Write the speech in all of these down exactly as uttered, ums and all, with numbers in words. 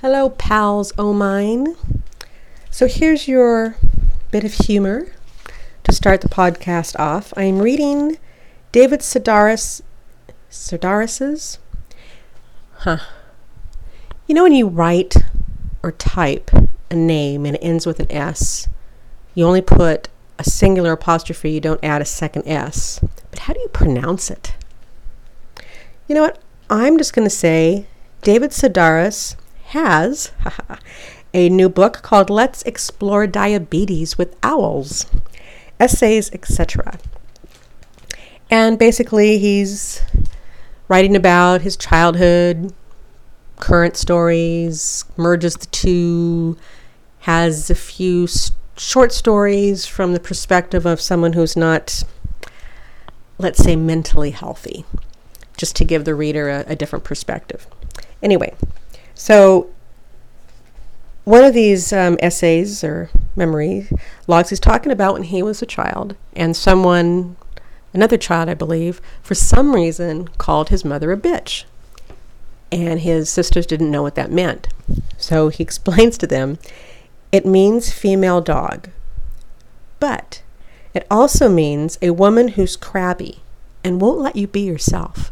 Hello, pals o' mine. So here's your bit of humor to start the podcast off. I'm reading David Sedaris, Sedaris's, huh. You know when you write or type a name and it ends with an S, you only put a singular apostrophe, you don't add a second S. But how do you pronounce it? You know what? I'm just going to say David Sedaris has a new book called Let's Explore Diabetes with Owls, Essays, et cetera. And basically he's writing about his childhood, current stories, merges the two, has a few st- short stories from the perspective of someone who's not, let's say, mentally healthy, just to give the reader a, a different perspective. Anyway, so one of these um, essays or memory logs he's talking about when he was a child, and someone, another child I believe, for some reason called his mother a bitch. And his sisters didn't know what that meant. So he explains to them, it means female dog, but it also means a woman who's crabby and won't let you be yourself.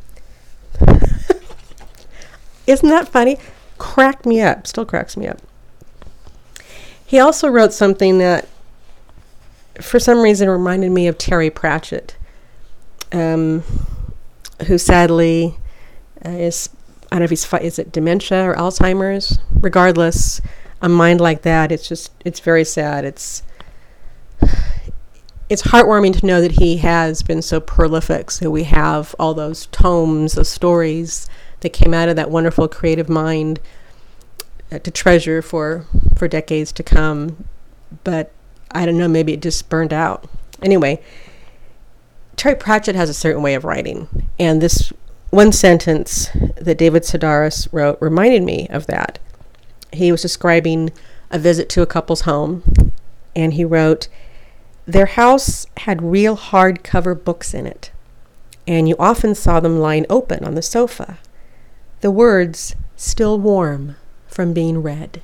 Isn't that funny? Cracked me up. Still cracks me up. He also wrote something that, for some reason, reminded me of Terry Pratchett, um, who sadly uh, is, I don't know if he's, is it dementia or Alzheimer's? Regardless, a mind like that, it's just, it's very sad. It's, it's heartwarming to know that he has been so prolific. So we have all those tomes of stories that came out of that wonderful creative mind uh, to treasure for, for decades to come. But I don't know, maybe it just burned out. Anyway, Terry Pratchett has a certain way of writing. And this one sentence that David Sedaris wrote reminded me of that. He was describing a visit to a couple's home, and he wrote, their house had real hardcover books in it, and you often saw them lying open on the sofa. The words, still warm from being read.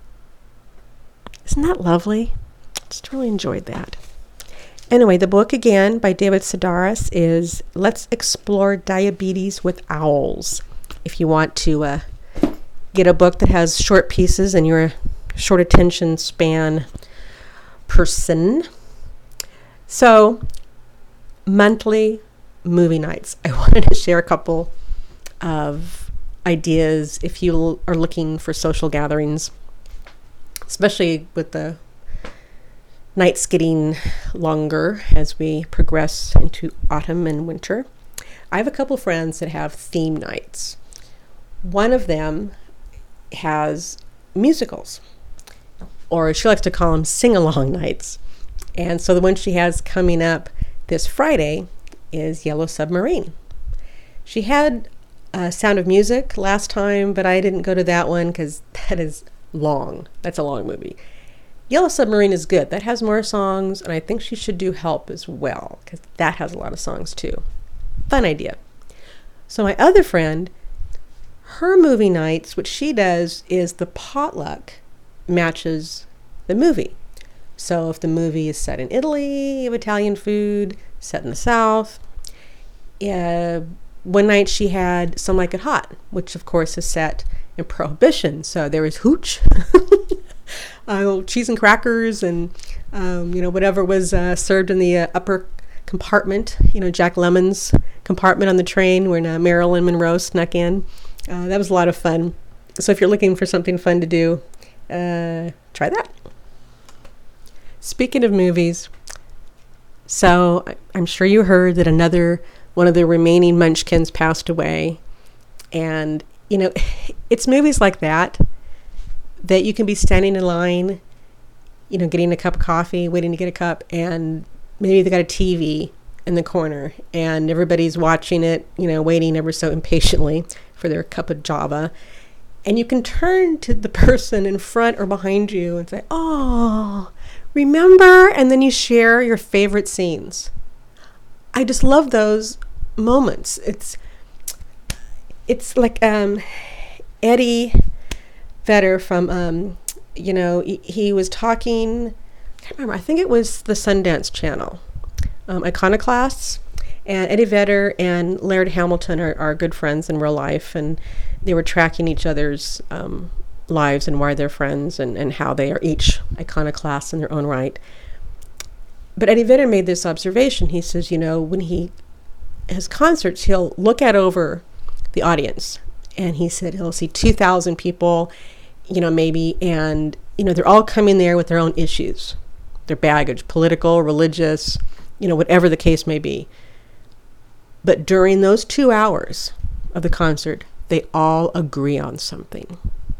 Isn't that lovely? Just really enjoyed that. Anyway, the book again by David Sedaris is Let's Explore Diabetes with Owls. If you want to uh, get a book that has short pieces and you're a short attention span person. So, monthly movie nights. I wanted to share a couple of ideas if you are looking for social gatherings, especially with the nights getting longer as we progress into autumn and winter. I have a couple friends that have theme nights. One of them has musicals, or she likes to call them sing-along nights. And so the one she has coming up this Friday is Yellow Submarine. She had uh, Sound of Music last time, but I didn't go to that one because that is long. That's a long movie. Yellow Submarine is good. That has more songs, and I think she should do Help as well, because that has a lot of songs too. Fun idea. So my other friend, her movie nights, what she does is the potluck matches the movie. So if the movie is set in Italy, of Italian food, set in the South. Uh, one night she had Some Like It Hot, which of course is set in Prohibition. So there was hooch, uh, cheese and crackers, and um, you know, whatever was uh, served in the uh, upper compartment. You know, Jack Lemmon's compartment on the train when uh, Marilyn Monroe snuck in. Uh, that was a lot of fun. So if you're looking for something fun to do, uh, try that. Speaking of movies, so I'm sure you heard that another one of the remaining Munchkins passed away. And, you know, it's movies like that that you can be standing in line, you know, getting a cup of coffee, waiting to get a cup, and maybe they got a T V in the corner and everybody's watching it, you know, waiting ever so impatiently for their cup of Java. And you can turn to the person in front or behind you and say, oh, remember? And then you share your favorite scenes. I just love those moments. It's it's like um, Eddie Vedder from, um, you know, he, he was talking, I can't remember, I think it was the Sundance Channel, um, Iconoclasts. And Eddie Vedder and Laird Hamilton are, are good friends in real life, and they were tracking each other's um, lives and why they're friends and, and how they are each iconoclasts in their own right. But Eddie Vedder made this observation. He says, you know, when he has concerts, he'll look out over the audience, and he said he'll see two thousand people, you know, maybe, and, you know, they're all coming there with their own issues, their baggage, political, religious, you know, whatever the case may be. But during those two hours of the concert, they all agree on something.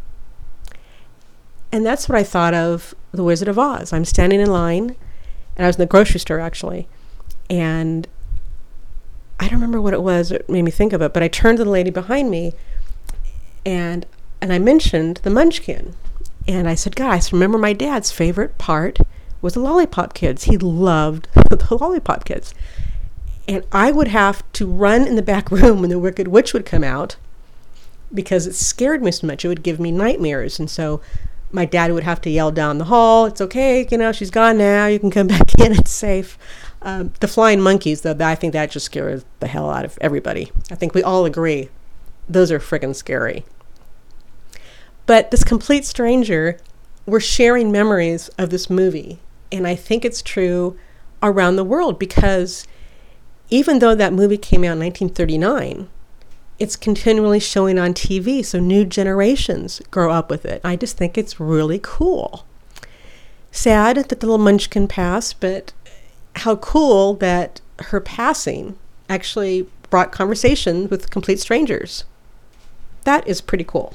And that's what I thought of The Wizard of Oz. I'm standing in line, and I was in the grocery store, actually, and I don't remember what it was that made me think of it, but I turned to the lady behind me, and and I mentioned the Munchkin. And I said, guys, remember my dad's favorite part was the Lollipop Kids. He loved the Lollipop Kids. And I would have to run in the back room when the Wicked Witch would come out because it scared me so much. It would give me nightmares. And so my dad would have to yell down the hall, it's okay, you know, she's gone now, you can come back in, it's safe. Um, the flying monkeys, though, I think that just scares the hell out of everybody. I think we all agree those are friggin' scary. But this complete stranger, we're sharing memories of this movie. And I think it's true around the world because even though that movie came out in nineteen thirty-nine, it's continually showing on T V, so new generations grow up with it. I just think it's really cool. Sad that the little Munchkin passed, but how cool that her passing actually brought conversation with complete strangers. That is pretty cool.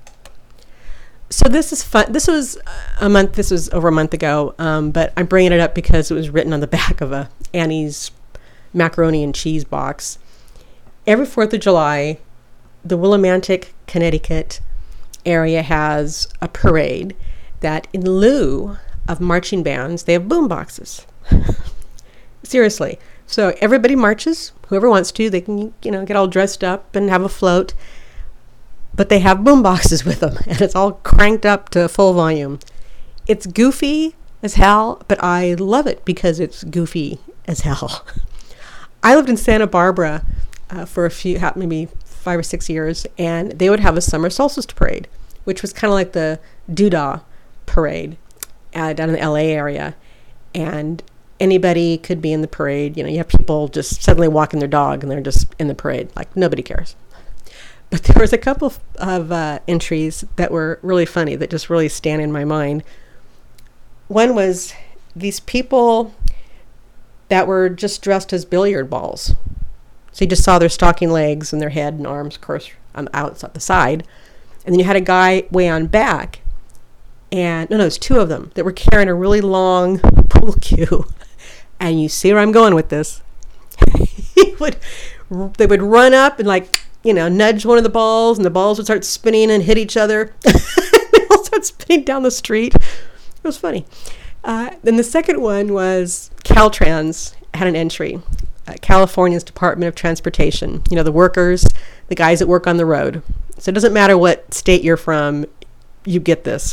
So this is fun. This was a month, this was over a month ago, um, but I'm bringing it up because it was written on the back of a Annie's macaroni and cheese box. Every fourth of July, the Willimantic, Connecticut area has a parade that in lieu of marching bands, they have boom boxes. Seriously. So everybody marches, whoever wants to, they can, you know, get all dressed up and have a float, but they have boom boxes with them and it's all cranked up to full volume. It's goofy as hell, but I love it because it's goofy as hell. I lived in Santa Barbara uh, for a few, maybe five or six years, and they would have a summer solstice parade, which was kind of like the Doodah parade uh, down in the L A area. And anybody could be in the parade. You know, you have people just suddenly walking their dog, and they're just in the parade. Like, nobody cares. But there was a couple of uh, entries that were really funny that just really stand in my mind. One was these people that were just dressed as billiard balls. So you just saw their stocking legs and their head and arms, of course, on the outside, the side. And then you had a guy way on back. And, no, no, there's two of them that were carrying a really long pool cue. And you see where I'm going with this. he would, they would run up and, like, you know, nudge one of the balls, and the balls would start spinning and hit each other. They all start spinning down the street. It was funny. Uh, then the second one was Caltrans had an entry, uh, California's Department of Transportation. You know, the workers, the guys that work on the road. So it doesn't matter what state you're from, you get this.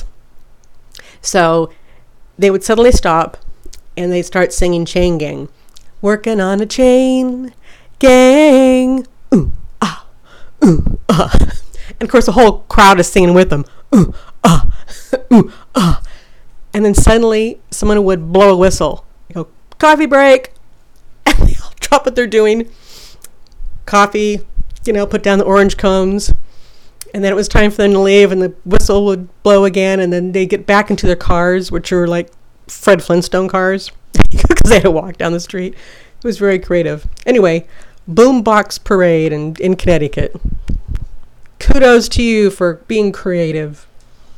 So they would suddenly stop and they'd start singing Chain Gang. Working on a chain gang. Ooh, ah, ooh, ah. And of course the whole crowd is singing with them. Ooh, ah, ooh, ah. And then suddenly someone would blow a whistle. You go, coffee break. And they all drop what they're doing. Coffee, you know, put down the orange cones. And then it was time for them to leave, and the whistle would blow again, and then they get back into their cars, which are like Fred Flintstone cars, because they had to walk down the street. It was very creative. Anyway, boombox parade in, in Connecticut. Kudos to you for being creative.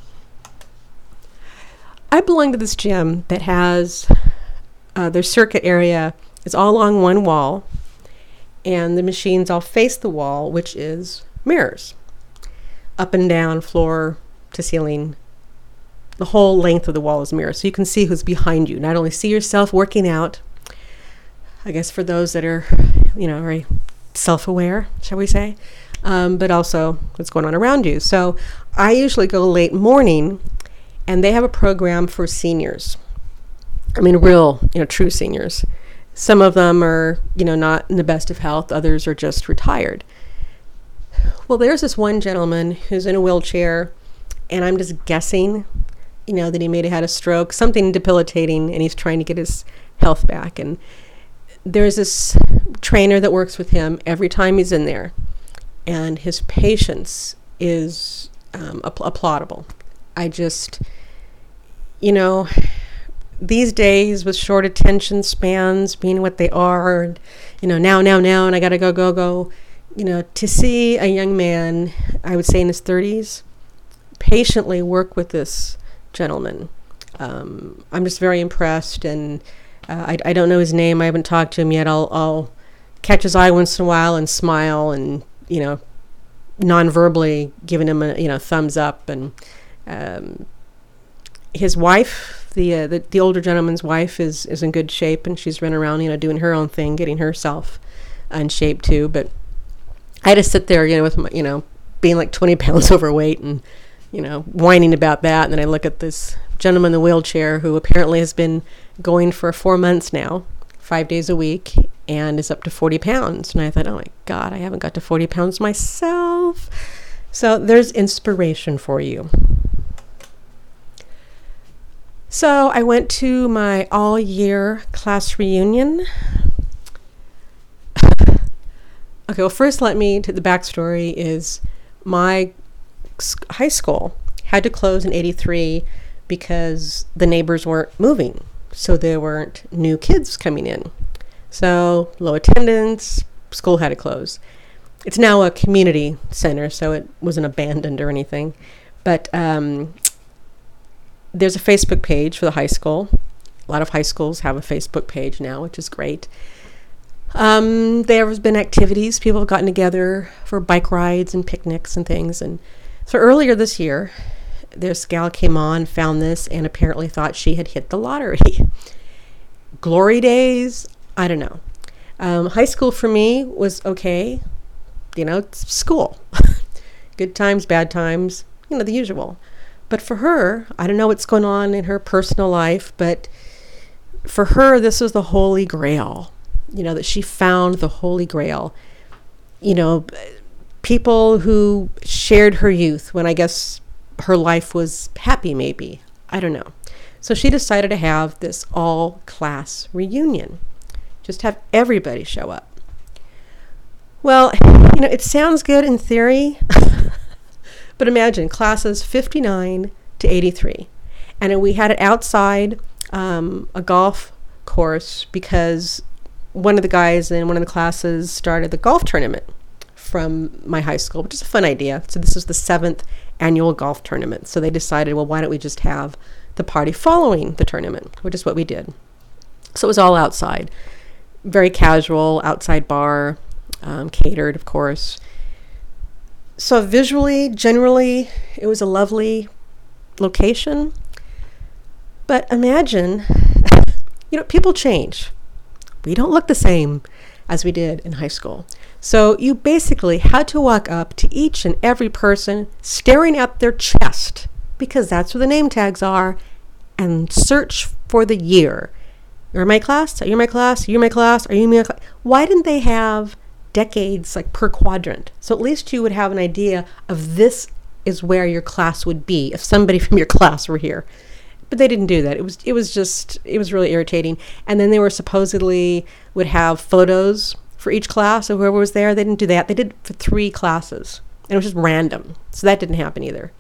I belong to this gym that has uh, their circuit area is all along one wall, and the machines all face the wall, which is mirrors. Up and down, floor to ceiling. The whole length of the wall is mirrors, so you can see who's behind you. Not only see yourself working out, I guess for those that are, you know, very self-aware, shall we say, um, but also what's going on around you. So I usually go late morning, and they have a program for seniors. I mean, real, you know, true seniors. Some of them are, you know, not in the best of health. Others are just retired. Well, there's this one gentleman who's in a wheelchair, and I'm just guessing, you know, that he may have had a stroke, something debilitating, and he's trying to get his health back. And there's this trainer that works with him every time he's in there, and his patience is um, app- applaudable. I just, you know, these days with short attention spans being what they are, and, you know, now, now, now, and I got to go, go, go, you know, to see a young man, I would say in his thirties, patiently work with this gentleman. Um, I'm just very impressed, and uh, I, I don't know his name. I haven't talked to him yet. I'll, I'll catch his eye once in a while and smile and, you know, non-verbally giving him a, you know, thumbs up. And um, his wife, the, uh, the the older gentleman's wife, is, is in good shape, and she's running around, you know, doing her own thing, getting herself in shape too. But I had to sit there, you know, with my, you know, being like twenty pounds overweight and, you know, whining about that. And then I look at this gentleman in the wheelchair who apparently has been going for four months now, five days a week, and is up to forty pounds. And I thought, oh my God, I haven't got to forty pounds myself. So there's inspiration for you. So I went to my all-year class reunion. Okay, well, first let me, to the backstory is my high school had to close in eighty-three because the neighbors weren't moving. So there weren't new kids coming in. So low attendance, school had to close. It's now a community center, so it wasn't abandoned or anything. But um, there's a Facebook page for the high school. A lot of high schools have a Facebook page now, which is great. Um, there has been activities. People have gotten together for bike rides and picnics and things. And so earlier this year, this gal came on, found this, and apparently thought she had hit the lottery. Glory days, I don't know. Um, high school for me was okay. You know, it's school. Good times, bad times, you know, the usual. But for her, I don't know what's going on in her personal life, but for her, this was the Holy Grail. You know, that she found the Holy Grail. You know, people who shared her youth when I guess her life was happy, maybe. I don't know. So she decided to have this all-class reunion. Just have everybody show up. Well, you know, it sounds good in theory, but imagine classes fifty-nine to eighty-three. And we had it outside um, a golf course because one of the guys in one of the classes started the golf tournament from my high school, which is a fun idea. So this is the seventh annual golf tournament. So they decided, well, why don't we just have the party following the tournament, which is what we did. So it was all outside, very casual, outside bar, um, catered, of course. So visually, generally, it was a lovely location. But imagine, you know, people change. We don't look the same as we did in high school. So you basically had to walk up to each and every person, staring at their chest, because that's where the name tags are, and search for the year. You're in my class? Are you in my class? Are you in my class? Are you in my class? Why didn't they have decades like per quadrant? So at least you would have an idea of this is where your class would be if somebody from your class were here. But they didn't do that. It was it was just, it was really irritating. And then they were supposedly would have photos for each class of whoever was there. They didn't do that. They did for three classes. And it was just random. So that didn't happen either.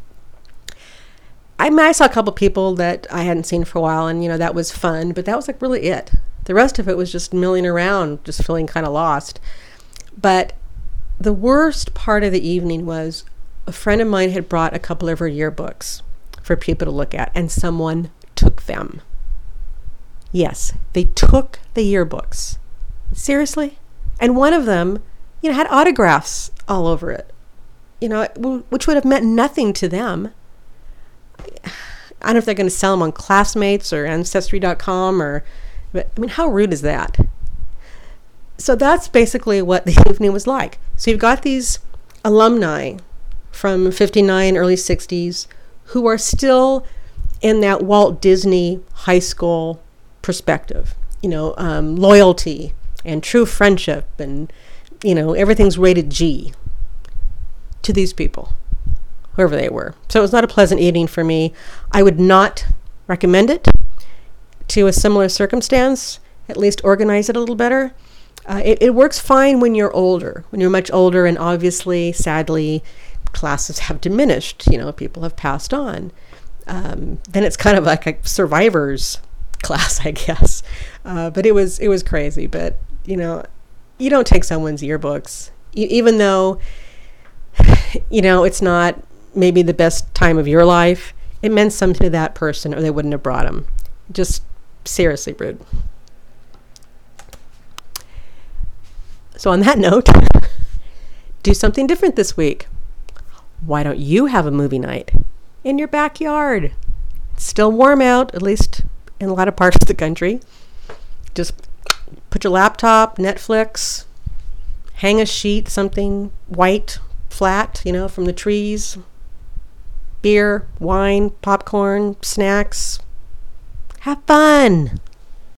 I mean, I saw a couple people that I hadn't seen for a while, and, you know, that was fun. But that was like really it. The rest of it was just milling around, just feeling kind of lost. But the worst part of the evening was a friend of mine had brought a couple of her yearbooks for people to look at, and someone took them. Yes, they took the yearbooks. Seriously? And one of them, you know, had autographs all over it, you know, which would have meant nothing to them. I don't know if they're going to sell them on Classmates or Ancestry dot com, or, but I mean, how rude is that? So that's basically what the evening was like. So you've got these alumni from fifty-nine, early sixties, who are still in that Walt Disney high school perspective, you know, um, loyalty and true friendship, and, you know, everything's rated G to these people, whoever they were. So it was not a pleasant evening for me. I would not recommend it to a similar circumstance. At least organize it a little better. Uh, it, it works fine when you're older, when you're much older, and obviously, sadly, classes have diminished. You know, people have passed on. Um, then it's kind of like a survivor's class, I guess. Uh, but it was it was crazy. But, you know, you don't take someone's yearbooks, e- even though, you know, it's not maybe the best time of your life. It meant something to that person, or they wouldn't have brought them. Just seriously rude. So on that note, do something different this week. Why don't you have a movie night in your backyard? It's still warm out, at least in a lot of parts of the country. Just put your laptop, Netflix, hang a sheet, something white, flat, you know, from the trees. Beer, wine, popcorn, snacks. Have fun.